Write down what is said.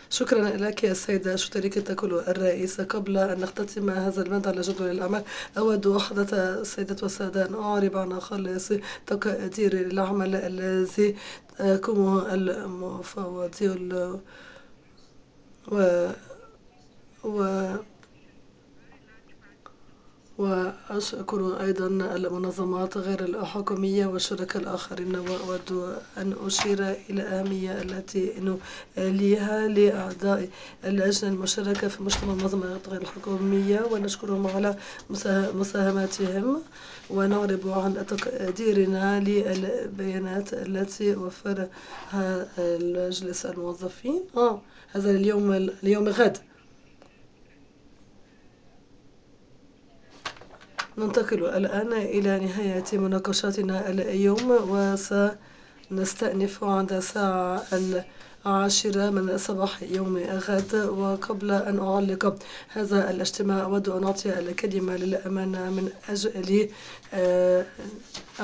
شكرا لك يا السيدة الشريكة كل الرئيسة. قبل أن نختتم هذا البند على جدول الأعمال، أود حضرة السيدة والسادة أن أعرب عن خالص تقديري للعمل الذي قامه المفوضين و و وأشكر أيضا المنظمات غير الحكومية والشركاء الآخرين. وأود أن أشير إلى الأهمية التي نوليها لأعضاء اللجنة المشتركة في مجتمع المنظمات غير الحكومية، ونشكرهم على مساهماتهم، ونعرب عن تقديرنا للبيانات التي وفرها مجلس الموظفين هذا اليوم غد. ننتقل الآن إلى نهاية مناقشاتنا اليوم، وسنستأنف عند الساعة 10 من صباح يوم غد. وقبل أن أعلق هذا الاجتماع، أود أن أعطي الكلمة للأمانة من أجل